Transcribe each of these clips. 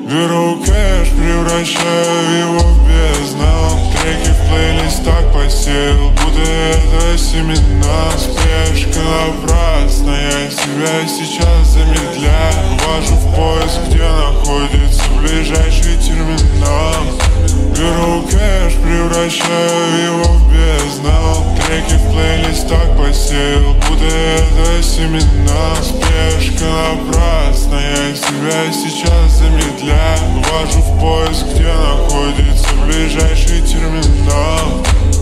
Беру кэш, превращаю его в бездну. Треки в плейлистах посеял, будто это семена. Спешка напрасная, себя сейчас замедляю. Ввожу в поиск, где находится ближайший терминал. Беру кэш, превращаю его в бездну. Треки в плейлистах посеял, будто это семена. Спешка напрасная, себя сейчас замедляю. Ввожу в поиск, где находится ближайший терминал.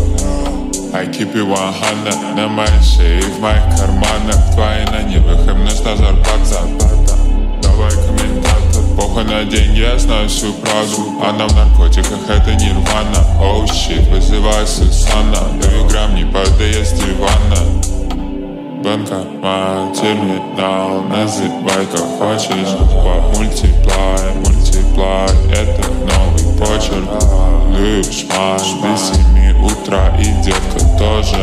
I keep it 100 на моей шее, в моих карманах. Твои на нивах, им нужна зарплата. Давай комментатор. Похуй на деньги, я знаю всю правду. Она в наркотиках, это нирвана. Оу щит, вызывай Сусана. Даю грамм, не падая с дивана. Банкомат, терминал, называй как хочешь. По мультиплай, мультиплай, это новый почерк. Лишь маш, без 7 утра и детка тоже.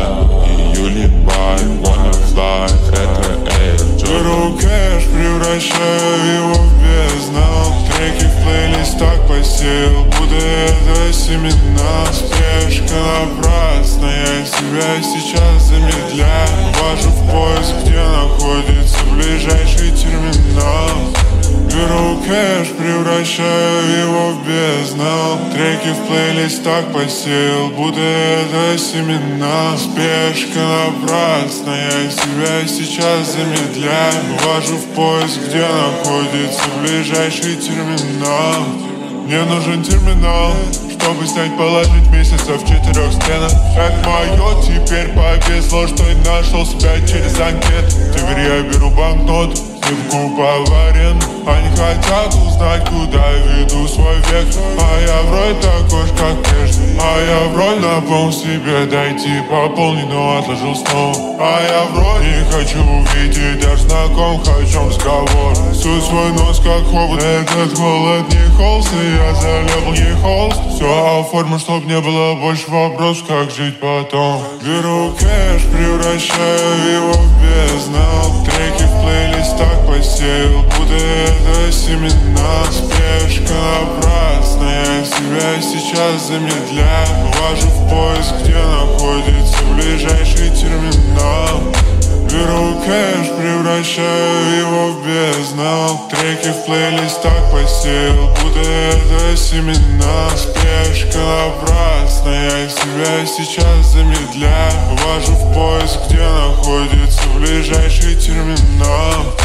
Июль, бай, wanna fly, это Air Jordan. Беру кэш, превращаю его в бездну. Треки в плейлистах посеял, будто это семена. Спешка напрасная, себя сейчас замедляю. Ввожу в поиск, где находится ближайший терминал. Беру кэш, превращаю его в бездну. Треки в плейлистах посеял, будто это семена. Спешка напрасная, себя сейчас замедляю. Ввожу в поиск, где находится ближайший терминал. Мне нужен терминал, чтобы снять, положить месяцев в 4 стенах. Это мое, теперь повезло, что я нашел себя через анкет. Теперь я беру банкнот, снимку поварен. Они хотят узнать, куда веду свой век. А я вроде такой ж, как прежде. А я вроде напомнил себе дойти, пополнить, но отложил снова. А я вроде не хочу увидеть даже знакомых, о чем разговор. Суй свой нос, как хобот. Этот холод не холст, и я залепал не холст. Все оформил, чтоб не было больше вопросов, как жить потом. Беру кэш, превращаю его в бездну. Треки в плейлистах посеял, будто это семена. Спешка напрасная, себя сейчас замедляю. Ввожу в поиск, где находится ближайший терминал. Беру кэш, превращаю его в бездну. Треки в плейлистах посеял, будто это семена. Спешка напрасная, себя сейчас замедляю. Ввожу в поиск, где находится ближайший терминал.